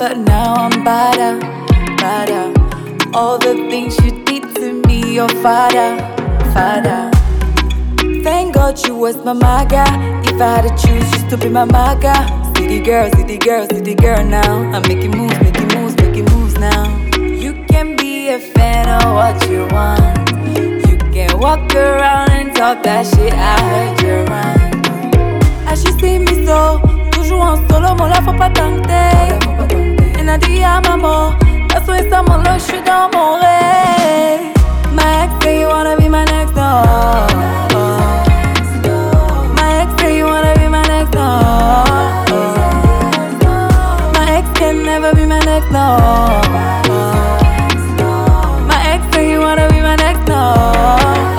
but now I'm better, better. All the things you did to me, your father, father. Thank God you was my maga. If I had to choose, used to be my maga. City girl, city girl, city girl now. I'm making moves, making moves, making moves now. You can be a fan of what you want. You can walk around and talk that shit, I heard you run. As you see me so, toujours en solo, mon là faut pas tenter. And I dit à maman, that's why ça mon lot, j'suis dans mon rêve. My ex say you wanna be my next door. My ex say you wanna be my next door. My ex can never be my next door. My ex say you wanna be my next door.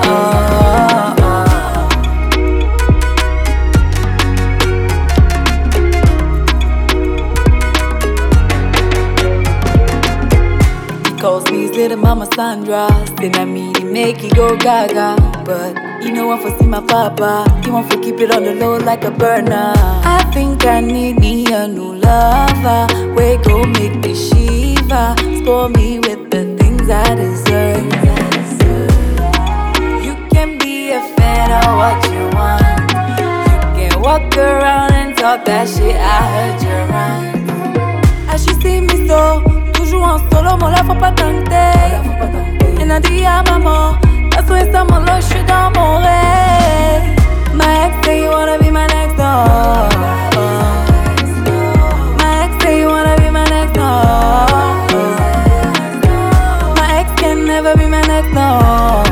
Calls me his little mama Sandra. Say that me, he make it go gaga. But you know want for see my papa. He want for keep it on the low like a burner. I think I need me a new lover. We go make me shiva. Spoil me with the things I deserve. You can be a fan of what you want. You can walk around and talk that shit, I heard you run. As you see me so, toujours en solo, mon là faut pas tenter. And I dit à maman, that's why ça mon lot, j'suis dans mon rêve. My ex say you wanna be my next door. My ex say you wanna be my next door. My ex can never be my next door.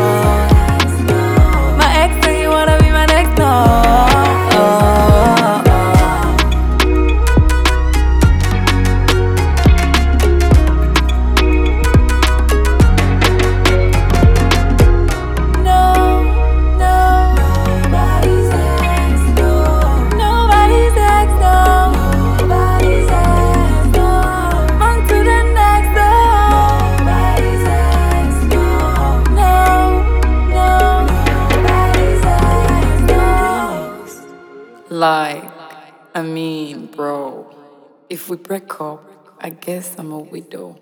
My ex say you wanna be my next door. Like, I mean, bro, if we break up, I guess I'm a widow.